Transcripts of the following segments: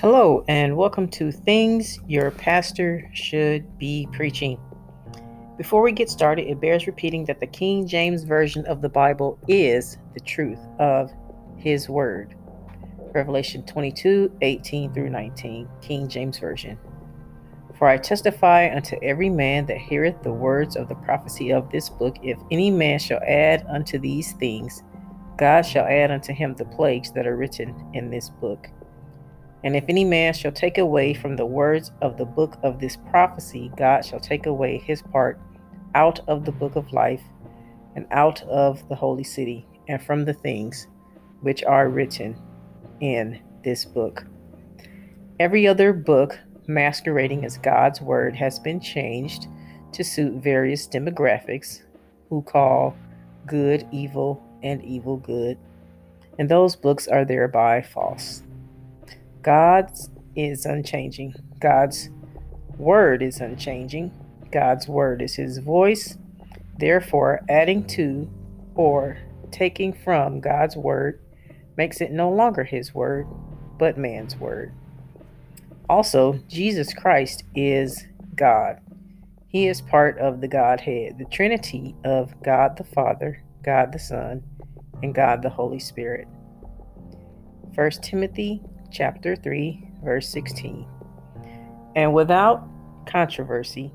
Hello, and welcome to Things Your Pastor Should Be Preaching. Before we get started, it bears repeating that the King James Version of the Bible is the truth of His Word. Revelation 22:18 through 19, King James Version. For I testify unto every man that heareth the words of the prophecy of this book, if any man shall add unto these things, God shall add unto him the plagues that are written in this book. And if any man shall take away from the words of the book of this prophecy, God shall take away his part out of the book of life, and out of the holy city, and from the things which are written in this book. Every other book masquerading as God's word has been changed to suit various demographics who call good evil and evil good, and those books are thereby false. God's is unchanging. God's word is unchanging. God's word is his voice. Therefore, adding to or taking from God's word makes it no longer his word, but man's word. Also, Jesus Christ is God. He is part of the Godhead, the Trinity of God the Father, God the Son, and God the Holy Spirit. 1 Timothy chapter 3, verse 16. And without controversy,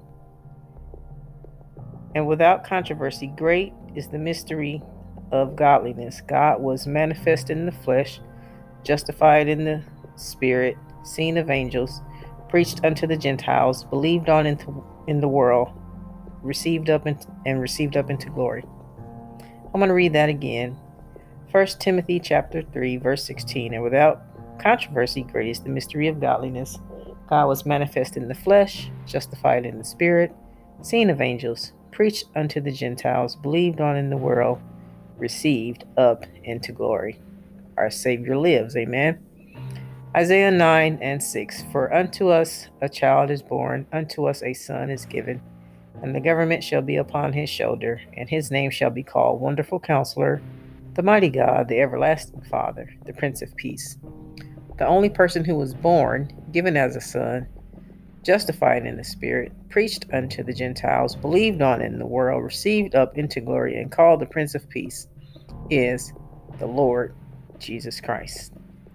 great is the mystery of godliness. God was manifested in the flesh, justified in the spirit, seen of angels, preached unto the Gentiles, believed on in the world, received up into glory. I'm going to read that again. 1 Timothy chapter 3, verse 16. And without controversy, great is the mystery of godliness. God was manifest in the flesh, justified in the spirit, seen of angels, preached unto the Gentiles, believed on in the world, received up into glory. Our Savior lives. Amen. Isaiah 9 and 6. For unto us a child is born, unto us a son is given, and the government shall be upon his shoulder, and his name shall be called Wonderful Counselor, the Mighty God, the Everlasting Father, the Prince of Peace. The only person who was born, given as a son, justified in the Spirit, preached unto the Gentiles, believed on in the world, received up into glory, and called the Prince of Peace, is the Lord Jesus Christ.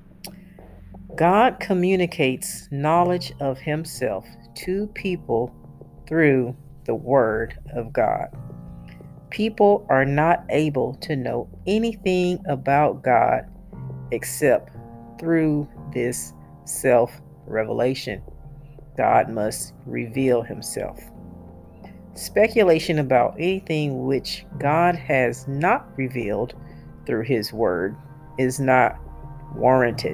God communicates knowledge of himself to people through the Word of God. People are not able to know anything about God except through this self-revelation. God must reveal himself. Speculation about anything which God has not revealed through his word is not warranted.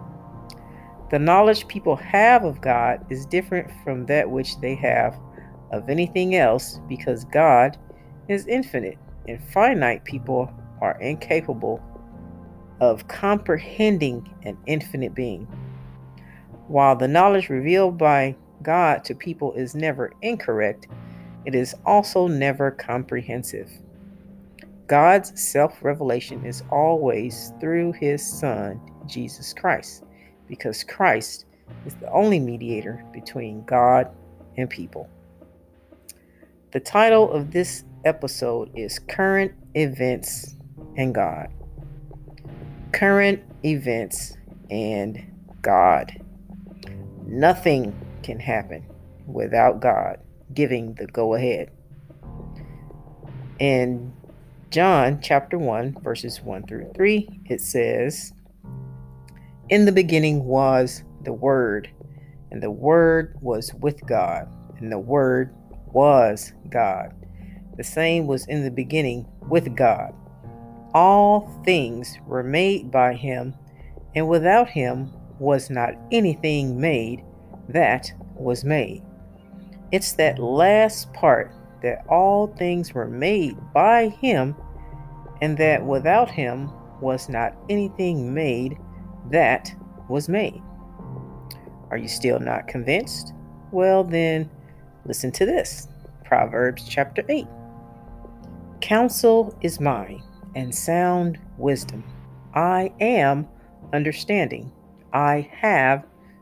The knowledge people have of God is different from that which they have of anything else, because God is infinite and finite people are incapable of comprehending an infinite being. While the knowledge revealed by God to people is never incorrect, it is also never comprehensive. God's self-revelation is always through his Son, Jesus Christ, because Christ is the only mediator between God and people. The title of this episode is Current Events and God. Current events and God. Nothing can happen without God giving the go-ahead. In John chapter 1, verses 1 through 3, it says, In the beginning was the Word, and the Word was with God, and the Word was God. The same was in the beginning with God. All things were made by him, and without him was not anything made that was made. It's that last part, that all things were made by him, and that without him was not anything made that was made. Are you still not convinced? Well, then listen to this. Proverbs chapter 8. Counsel is mine, and sound wisdom. I am understanding. I have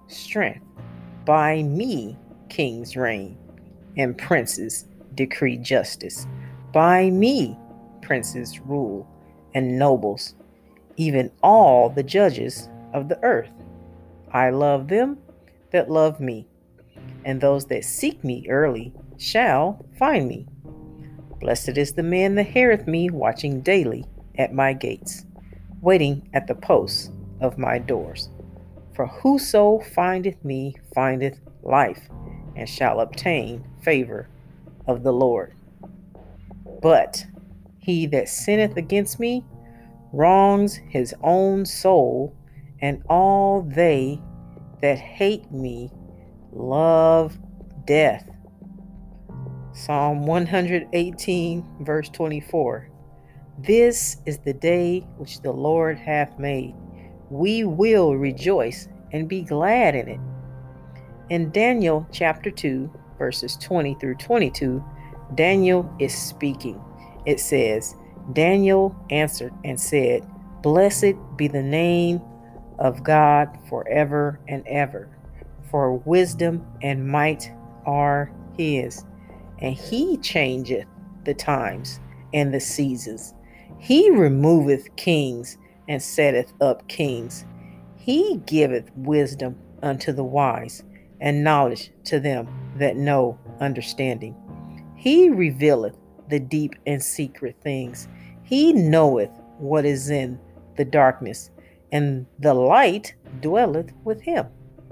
strength. By me kings reign, and princes decree justice. By me princes rule, and nobles, even all the judges of the earth. I love them that love me, and those that seek me early shall find me. Blessed is the man that heareth me, watching daily at my gates, waiting at the posts of my doors. For whoso findeth me findeth life, and shall obtain favor of the Lord. But he that sinneth against me wrongs his own soul, and all they that hate me love death. Psalm 118, verse 24. This is the day which the Lord hath made. We will rejoice and be glad in it. In Daniel chapter 2, verses 20 through 22, Daniel is speaking. It says, Daniel answered and said, Blessed be the name of God forever and ever, for wisdom and might are his, and he changeth the times and the seasons. He removeth kings and setteth up kings. He giveth wisdom unto the wise, and knowledge to them that know understanding. He revealeth the deep and secret things. He knoweth what is in the darkness, and the light dwelleth with him.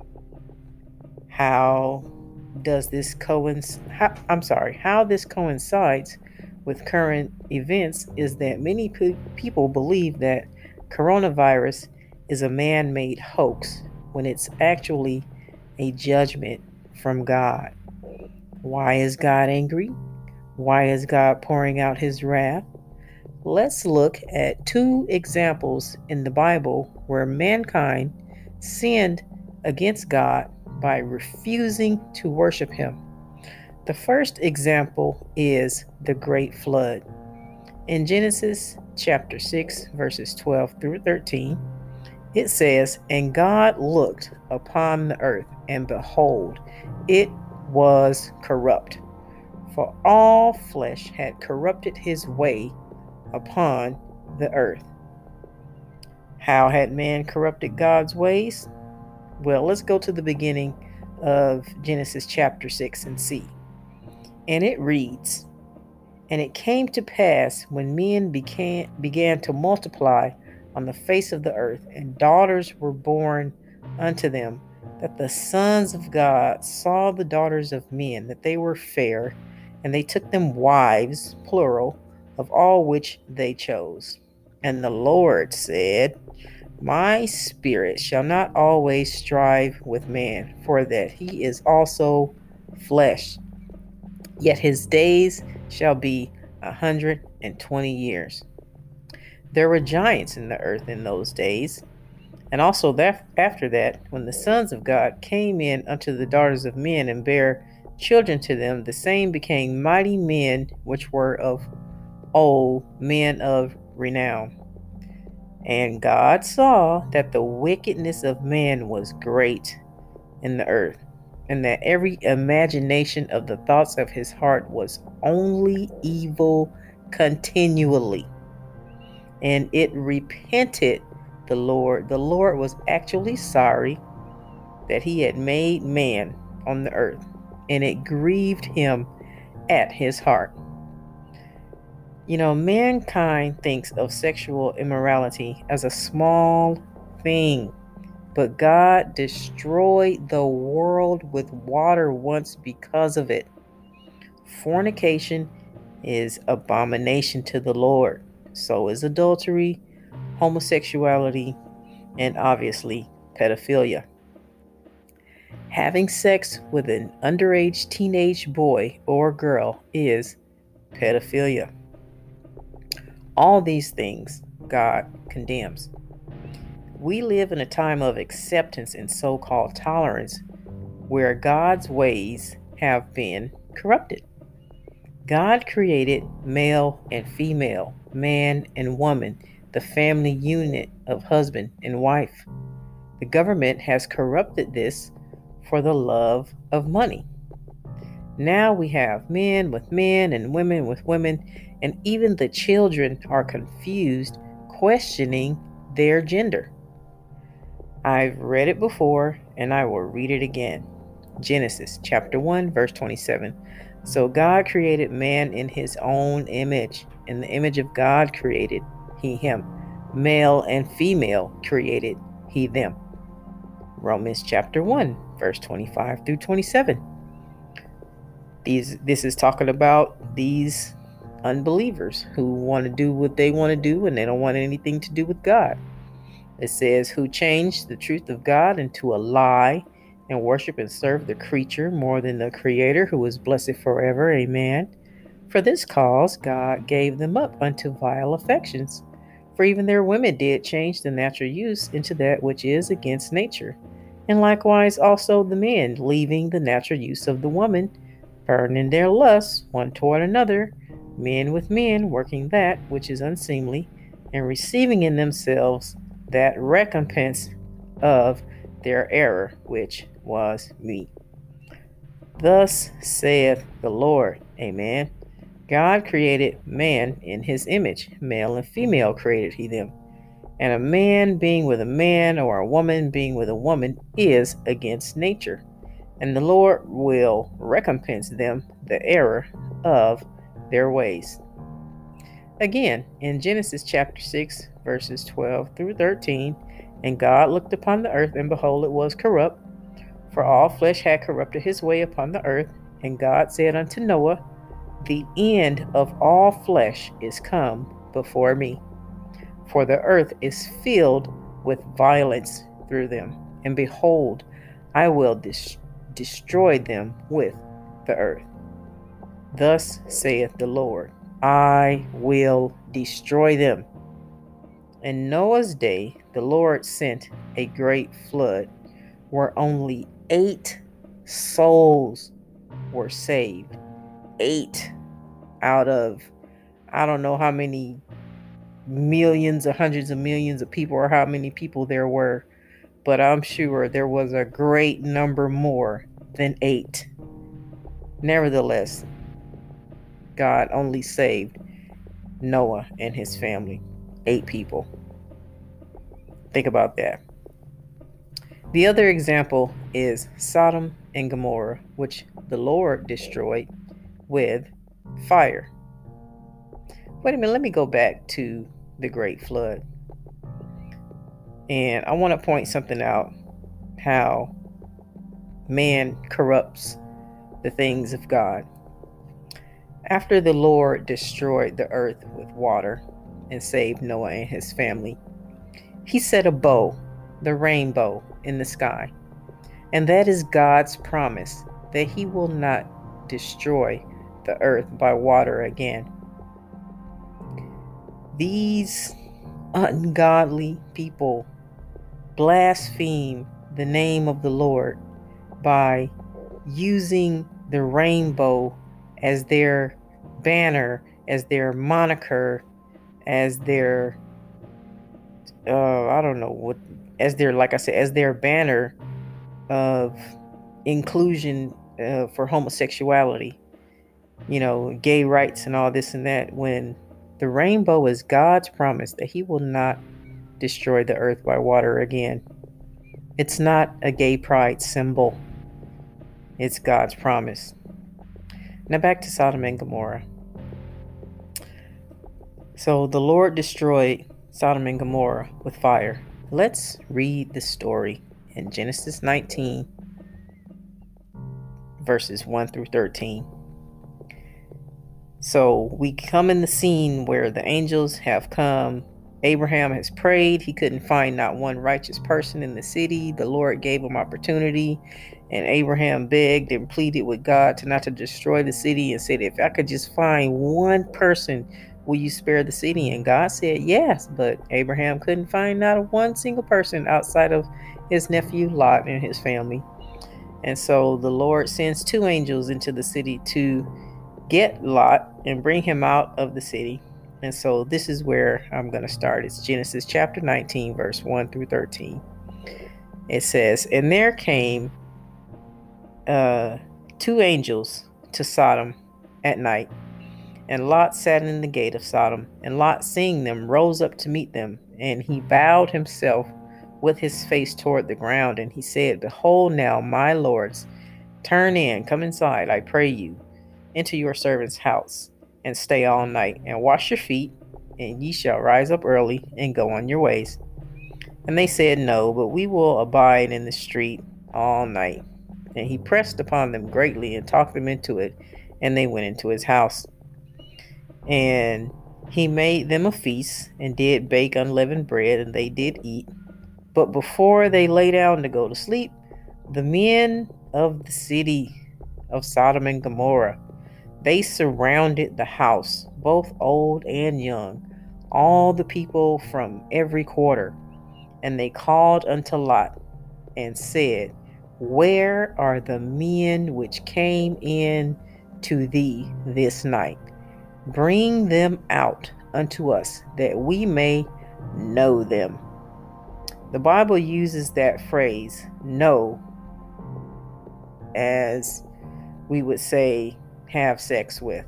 How this coincides with current events is that many people believe that coronavirus is a man-made hoax when it's actually a judgment from God. Why is God angry? Why is God pouring out his wrath? Let's look at two examples in the Bible where mankind sinned against God by refusing to worship him. The first example is the Great Flood. In Genesis chapter 6, verses 12 through 13, it says, And God looked upon the earth, and behold, it was corrupt, for all flesh had corrupted his way upon the earth. How had man corrupted God's ways? Well, let's go to the beginning of Genesis chapter 6 and see. And it reads, And it came to pass when men began to multiply on the face of the earth, and daughters were born unto them, that the sons of God saw the daughters of men, that they were fair, and they took them wives, plural, of all which they chose. And the Lord said, My spirit shall not always strive with man, for that he is also flesh. Yet his days shall be 120 years. There were giants in the earth in those days. And also after that, when the sons of God came in unto the daughters of men and bare children to them, the same became mighty men which were of old, men of renown. And God saw that the wickedness of man was great in the earth, and that every imagination of the thoughts of his heart was only evil continually. And it repented the Lord. The Lord was actually sorry that he had made man on the earth, and it grieved him at his heart. Mankind thinks of sexual immorality as a small thing, but God destroyed the world with water once because of it. Fornication is abomination to the Lord. So is adultery, homosexuality, and obviously pedophilia. Having sex with an underage teenage boy or girl is pedophilia. All these things God condemns. We live in a time of acceptance and so-called tolerance where God's ways have been corrupted. God created male and female, man and woman, the family unit of husband and wife. The government has corrupted this for the love of money. Now we have men with men and women with women, and even the children are confused, questioning their gender. I've read it before, and I will read it again. Genesis chapter 1, verse 27. So God created man in his own image. In the image of God created he him. Male and female created he them. Romans chapter 1, verse 25 through 27. This is talking about these unbelievers who want to do what they want to do and they don't want anything to do with God. It says, who changed the truth of God into a lie and worship and serve the creature more than the Creator, who is blessed forever. Amen. For this cause God gave them up unto vile affections. For even their women did change the natural use into that which is against nature. And likewise also the men, leaving the natural use of the woman, burning their lusts one toward another, men with men, working that which is unseemly, and receiving in themselves that recompense of their error, which was meat. Thus saith the Lord. Amen. God created man in his image. Male and female created he them. And a man being with a man, or a woman being with a woman, is against nature. And the Lord will recompense them the error of their ways. Again, in Genesis chapter 6, verses 12 through 13, and God looked upon the earth, and behold, it was corrupt, for all flesh had corrupted his way upon the earth. And God said unto Noah, the end of all flesh is come before me, for the earth is filled with violence through them. And behold, I will destroy them with the earth. Thus saith the Lord, I will destroy them. In Noah's day, the Lord sent a great flood where only 8 souls were saved. 8 out of, I don't know how many millions or hundreds of millions of people, or how many people there were, but I'm sure there was a great number more than 8. Nevertheless, God only saved Noah and his family, 8 people. Think about that. The other example is Sodom and Gomorrah, which the Lord destroyed with fire. Wait a minute, let me go back to the Great Flood. And I want to point something out, how man corrupts the things of God. After the Lord destroyed the earth with water and saved Noah and his family, he set a bow, the rainbow, in the sky. And that is God's promise that he will not destroy the earth by water again. These ungodly people blaspheme the name of the Lord by using the rainbow as their banner, as their moniker, as their I don't know what, as their, like I said, as their banner of inclusion for homosexuality, gay rights and all this and that, when the rainbow is God's promise that he will not destroy the earth by water again. It's not a gay pride symbol. It's God's promise. Now back to Sodom and Gomorrah. So the Lord destroyed Sodom and Gomorrah with fire. Let's read the story in Genesis 19, verses 1 through 13. So we come in the scene where the angels have come. Abraham has prayed. He couldn't find not one righteous person in the city. The Lord gave him opportunity, and Abraham begged and pleaded with God not to destroy the city, and said, if I could just find one person, will you spare the city? And God said yes, but Abraham couldn't find not one single person outside of his nephew Lot and his family. And so the Lord sends 2 angels into the city to get Lot and bring him out of the city. And so this is where I'm going to start. It's Genesis chapter 19, verse 1 through 13. It says, and there came two angels to Sodom at night. And Lot sat in the gate of Sodom. And Lot, seeing them, rose up to meet them. And he bowed himself with his face toward the ground. And he said, Behold now, my lords, turn in, come inside, I pray you, into your servant's house, and stay all night, and wash your feet, and ye shall rise up early, and go on your ways. And they said, No, but we will abide in the street all night. And he pressed upon them greatly, and talked them into it, and they went into his house. And he made them a feast, and did bake unleavened bread, and they did eat. But before they lay down to go to sleep, the men of the city of Sodom and Gomorrah, they surrounded the house, both old and young, all the people from every quarter. And they called unto Lot, and said, Where are the men which came in to thee this night? Bring them out unto us, that we may know them. The Bible uses that phrase, know, as we would say, have sex with.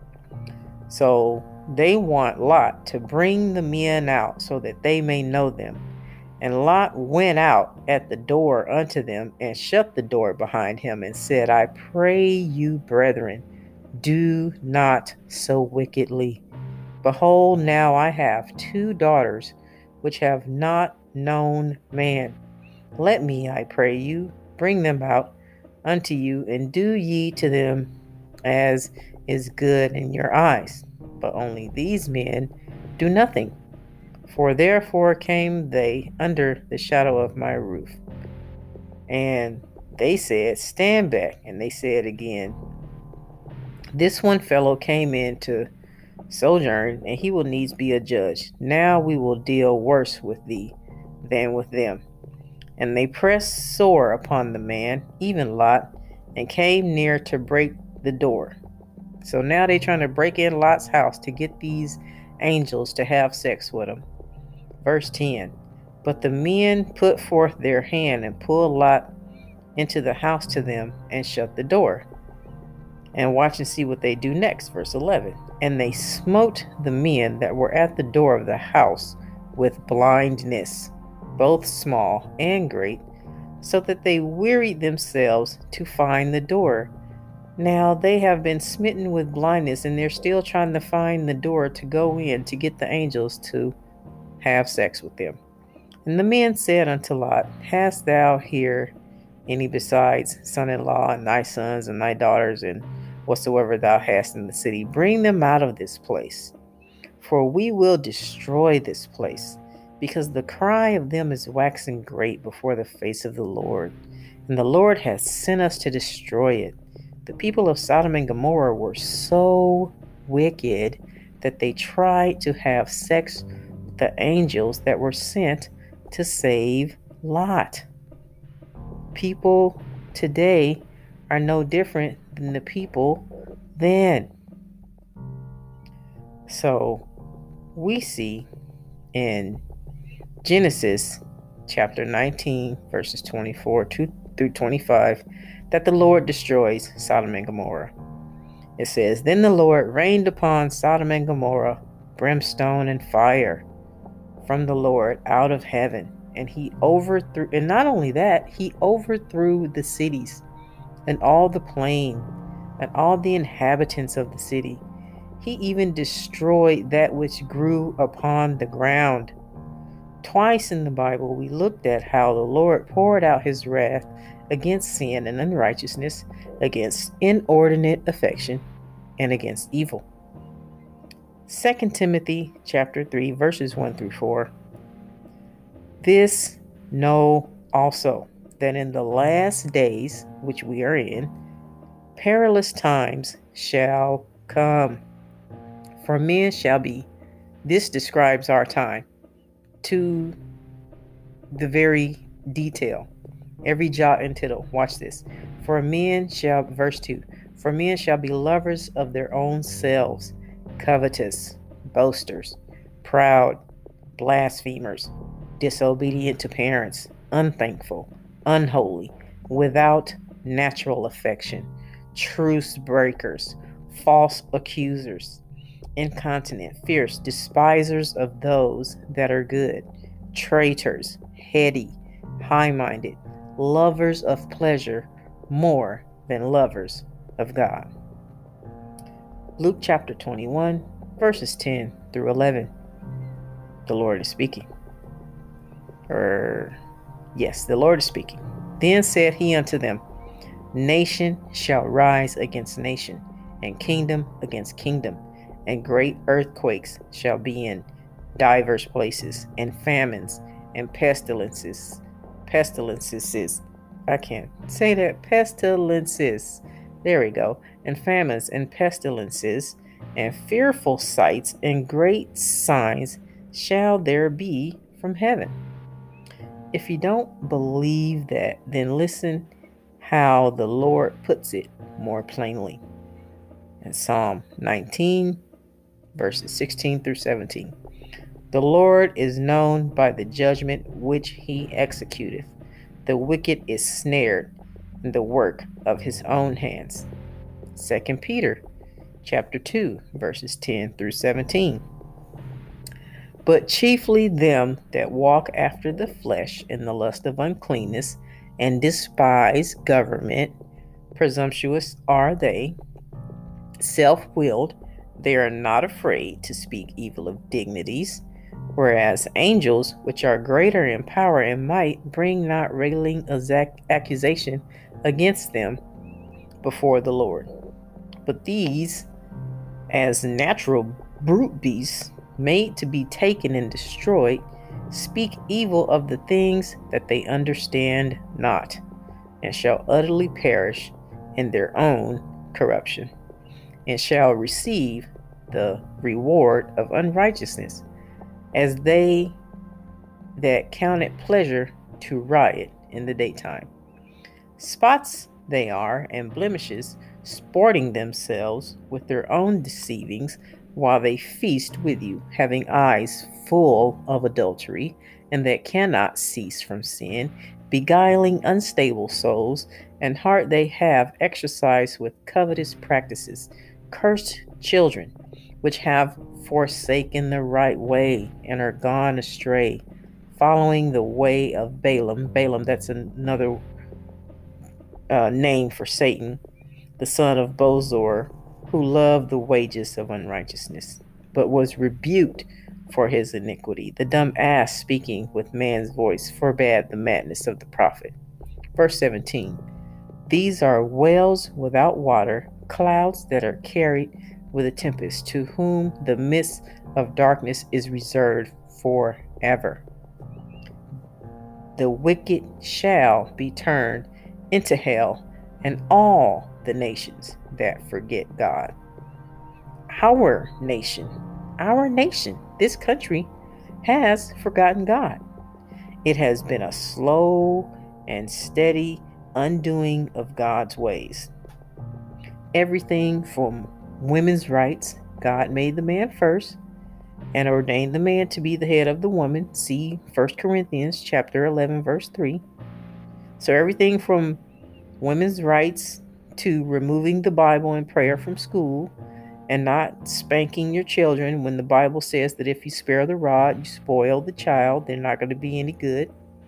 So they want Lot to bring the men out so that they may know them. And Lot went out at the door unto them, and shut the door behind him, and said, I pray you, brethren, do not so wickedly. Behold, now I have 2 daughters which have not known man. Let me, I pray you, bring them out unto you, and do ye to them as is good in your eyes. But only these men do nothing. For therefore came they under the shadow of my roof. And they said, Stand back. And they said again, This one fellow came in to sojourn, and he will needs be a judge. Now we will deal worse with thee than with them. And they pressed sore upon the man, even Lot, and came near to break the door. So now they're trying to break in Lot's house to get these angels to have sex with him. Verse 10, But the men put forth their hand, and pulled Lot into the house to them, and shut the door. And watch and see what they do next. Verse 11, And they smote the men that were at the door of the house with blindness, both small and great, so that they wearied themselves to find the door. Now they have been smitten with blindness, and they're still trying to find the door to go in to get the angels to have sex with them. And the men said unto Lot, Hast thou here any besides son-in-law, and thy sons, and thy daughters, and whatsoever thou hast in the city? Bring them out of this place, for we will destroy this place, because the cry of them is waxing great before the face of the Lord, and the Lord has sent us to destroy it. The people of Sodom and Gomorrah were so wicked that they tried to have sex with the angels that were sent to save Lot. People today are no different than the people then. So we see in Genesis chapter 19, verses 24 through 25, that the Lord destroys Sodom and Gomorrah. It says, Then the Lord rained upon Sodom and Gomorrah brimstone and fire from the Lord out of heaven. And he overthrew, and not only that, he overthrew the cities and all the plain and all the inhabitants of the city. He even destroyed that which grew upon the ground. Twice in the Bible, we looked at how the Lord poured out his wrath against sin and unrighteousness, against inordinate affection, and against evil. 2 Timothy chapter 3, verses 1 through 4. This know also, that in the last days which we are in, perilous times shall come. For men shall be, this describes our time to the very detail, every jot and tittle. Watch this. Verse 2, For men shall be lovers of their own selves, covetous, boasters, proud, blasphemers, disobedient to parents, unthankful, unholy, without natural affection, truce breakers, false accusers, incontinent, fierce, despisers of those that are good, traitors, heady, high-minded, lovers of pleasure more than lovers of God. Luke chapter 21, verses 10 through 11. The Lord is speaking. Yes, the Lord is speaking. Then said he unto them, Nation shall rise against nation, and kingdom against kingdom, and great earthquakes shall be in divers places, and famines and pestilences. I can't say that. Pestilences. There we go. And famines and pestilences, and fearful sights and great signs shall there be from heaven. If you don't believe that, then listen how the Lord puts it more plainly. In Psalm 19, verses 16 through 17. The Lord is known by the judgment which he executeth. The wicked is snared in the work of his own hands. 2 Peter chapter 2, verses 10 through 17. But chiefly them that walk after the flesh in the lust of uncleanness, and despise government, presumptuous are they, self-willed, they are not afraid to speak evil of dignities, whereas angels, which are greater in power and might, bring not railing accusation against them before the Lord. But these, as natural brute beasts, made to be taken and destroyed, speak evil of the things that they understand not, and shall utterly perish in their own corruption, and shall receive the reward of unrighteousness, as they that count it pleasure to riot in the daytime. Spots they are, and blemishes, sporting themselves with their own deceivings, while they feast with you, having eyes full of adultery, and that cannot cease from sin, beguiling unstable souls, and heart they have exercised with covetous practices. Cursed children, which have forsaken the right way, and are gone astray, following the way of Balaam. Balaam, that's another name for Satan, the son of Bozor, who loved the wages of unrighteousness, but was rebuked for his iniquity. The dumb ass, speaking with man's voice, forbade the madness of the prophet. Verse 17. These are wells without water, clouds that are carried with a tempest, to whom the mist of darkness is reserved forever. The wicked shall be turned into hell, and all the nations that forget God. Our nation, this country has forgotten God. It has been a slow and steady undoing of God's ways. Everything from women's rights, God made the man first and ordained the man to be the head of the woman. See 1 Corinthians chapter 11, verse 3. So everything from women's rights to removing the Bible and prayer from school, and not spanking your children when the Bible says that if you spare the rod, you spoil the child, they're not going to be any good.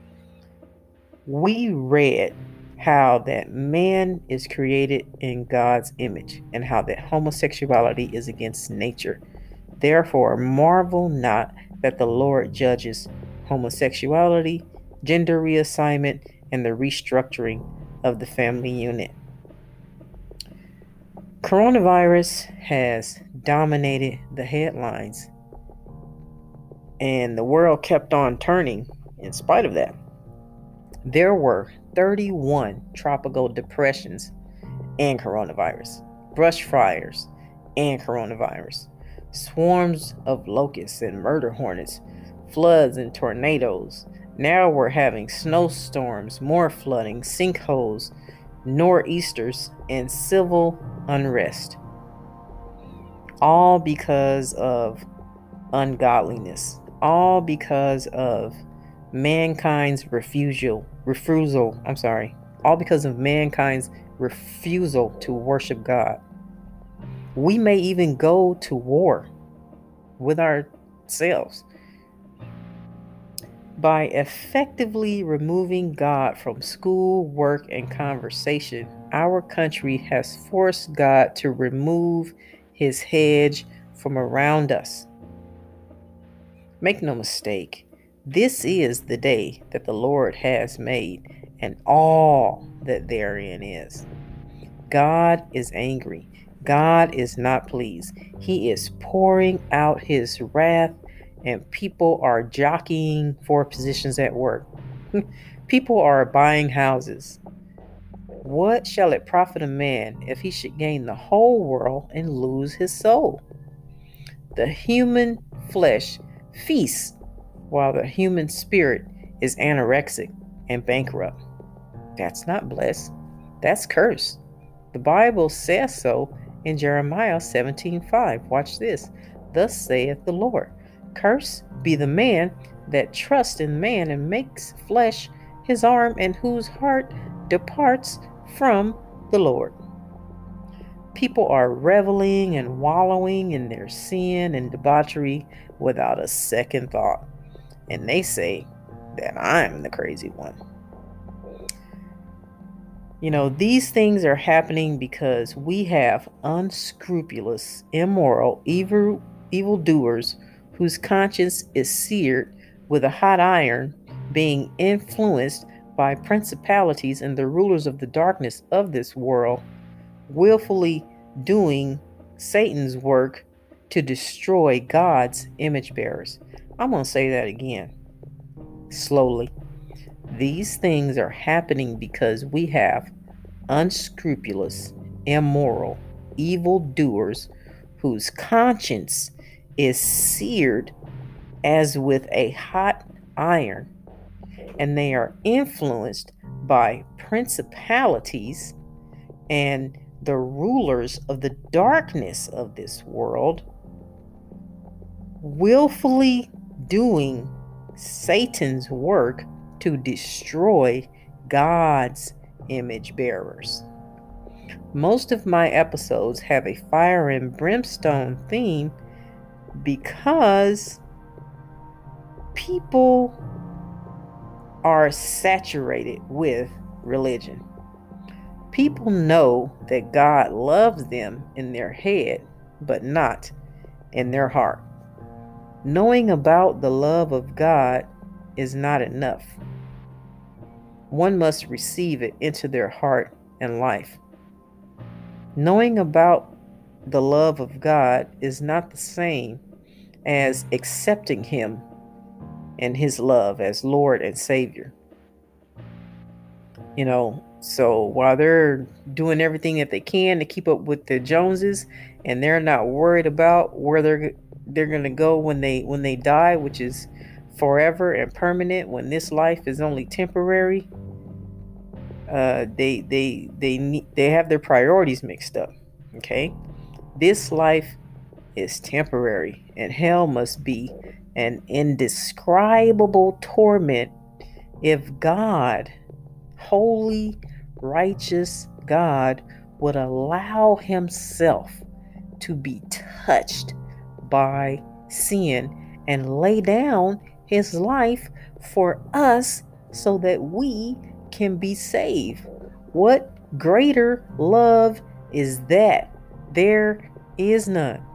We read how that man is created in God's image, and how that homosexuality is against nature. Therefore, marvel not that the Lord judges homosexuality, gender reassignment, and the restructuring of the family unit. Coronavirus has dominated the headlines, and the world kept on turning in spite of that. There were 31 tropical depressions and coronavirus, brush fires and coronavirus, swarms of locusts and murder hornets, floods and tornadoes. Now we're having snowstorms, more flooding, sinkholes, nor'easters, and civil unrest. All because of ungodliness. All because of mankind's refusal all because of mankind's refusal to worship God. We may even go to war with ourselves. By effectively removing God from school, work, and conversation, our country has forced God to remove his hedge from around us. Make no mistake, this is the day that the Lord has made, and all that therein is. God is angry. God is not pleased. He is pouring out his wrath, and people are jockeying for positions at work. People are buying houses. What shall it profit a man if he should gain the whole world and lose his soul? The human flesh feasts while the human spirit is anorexic and bankrupt. That's not blessed. That's cursed. The Bible says so in Jeremiah 17:5. Watch this. Thus saith the Lord, cursed be the man that trusts in man and makes flesh his arm, and whose heart departs from the Lord. People are reveling and wallowing in their sin and debauchery without a second thought. And they say that I'm the crazy one. These things are happening because we have unscrupulous, immoral, evildoers whose conscience is seared with a hot iron, being influenced by principalities and the rulers of the darkness of this world, willfully doing Satan's work to destroy God's image bearers. I'm going to say that again, slowly. These things are happening because we have unscrupulous, immoral, evildoers whose conscience is seared as with a hot iron, and they are influenced by principalities and the rulers of the darkness of this world, willfully doing Satan's work to destroy God's image bearers. Most of my episodes have a fire and brimstone theme because people are saturated with religion. People know that God loves them in their head, but not in their heart. Knowing about the love of God is not enough. One must receive it into their heart and life. Knowing about the love of God is not the same as accepting him and his love as Lord and Savior. So while they're doing everything that they can to keep up with the Joneses, and they're not worried about where they're going to go when they die, which is forever and permanent, when this life is only temporary, they have their priorities mixed up. Okay, this life is temporary, and hell must be an indescribable torment if God, holy, righteous God, would allow himself to be touched by sin and lay down his life for us so that we can be saved. What greater love is that? There is none.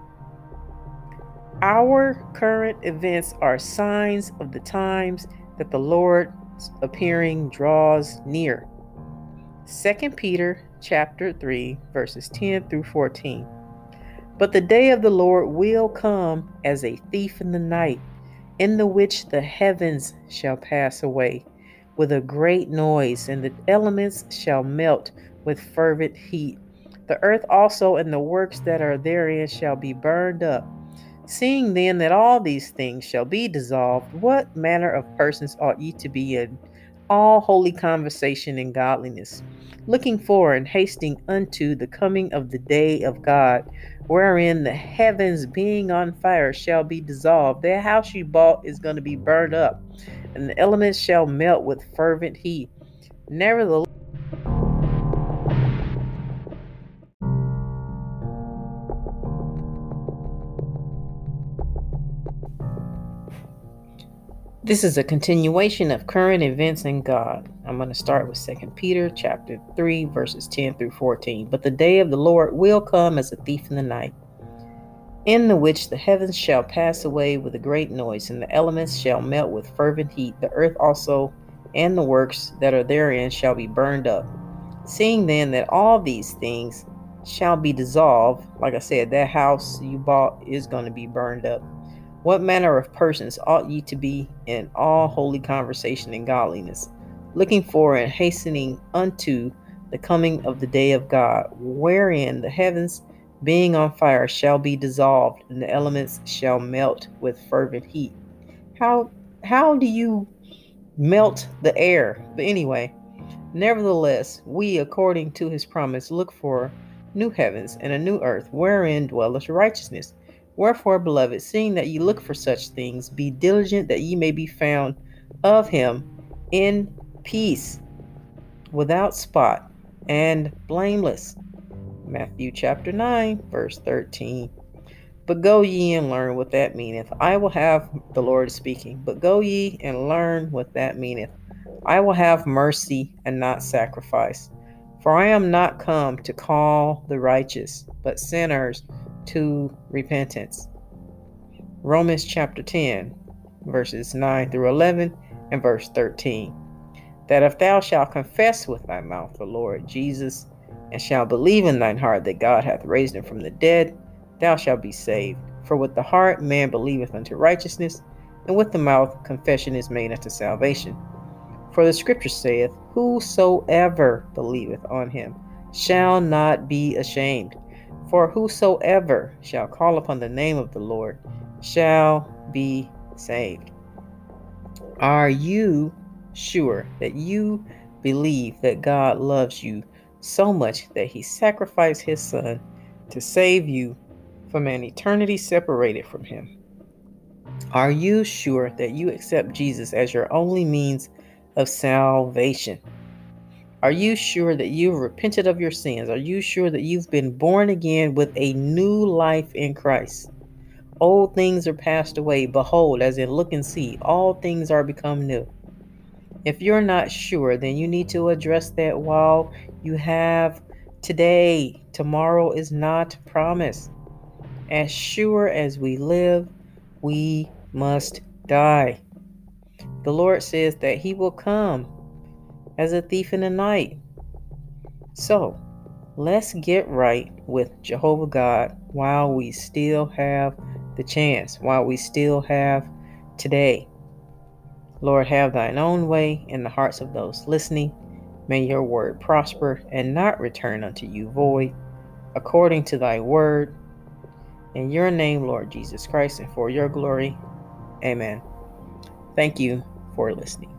Our current events are signs of the times that the Lord's appearing draws near. 2 Peter chapter 3, verses 10 through 14. But the day of the Lord will come as a thief in the night, in the which the heavens shall pass away with a great noise, and the elements shall melt with fervent heat. The earth also and the works that are therein shall be burned up. Seeing then that all these things shall be dissolved, what manner of persons ought ye to be in all holy conversation and godliness, looking for and hasting unto the coming of the day of God, wherein the heavens being on fire shall be dissolved. That house you bought is going to be burned up, and the elements shall melt with fervent heat. Nevertheless, This is a continuation of current events in God. I'm going to start with 2 Peter chapter 3, verses 10 through 14. But the day of the Lord will come as a thief in the night, in the which the heavens shall pass away with a great noise, and the elements shall melt with fervent heat. The earth also and the works that are therein shall be burned up. Seeing then that all these things shall be dissolved, like I said, that house you bought is going to be burned up. What manner of persons ought ye to be in all holy conversation and godliness, looking for and hastening unto the coming of the day of God, wherein the heavens being on fire shall be dissolved, and the elements shall melt with fervent heat. How do you melt the air? But anyway, nevertheless, we, according to his promise, look for new heavens and a new earth, wherein dwelleth righteousness. Wherefore, beloved, seeing that ye look for such things, be diligent that ye may be found of him in peace, without spot, and blameless. Matthew chapter 9, verse 13. But go ye and learn what that meaneth. I will have, the Lord speaking, but go ye and learn what that meaneth. I will have mercy and not sacrifice. For I am not come to call the righteous, but sinners to repentance. Romans chapter 10, verses 9 through 11 and verse 13. That if thou shalt confess with thy mouth the Lord Jesus, and shalt believe in thine heart that God hath raised him from the dead, thou shalt be saved. For with the heart man believeth unto righteousness, and with the mouth confession is made unto salvation. For the scripture saith, whosoever believeth on him shall not be ashamed. For whosoever shall call upon the name of the Lord shall be saved. Are you sure that you believe that God loves you so much that he sacrificed his son to save you from an eternity separated from him? Are you sure that you accept Jesus as your only means of salvation? Are you sure that you've repented of your sins? Are you sure that you've been born again with a new life in Christ? Old things are passed away. Behold, as in look and see, all things are become new. If you're not sure, then you need to address that while you have today. Tomorrow is not promised. As sure as we live, we must die. The Lord says that he will come as a thief in the night. So, let's get right with Jehovah God while we still have the chance, while we still have today. Lord, have thine own way in the hearts of those listening. May your word prosper and not return unto you void, according to thy word. In your name, Lord Jesus Christ, and for your glory. Amen. Thank you for listening.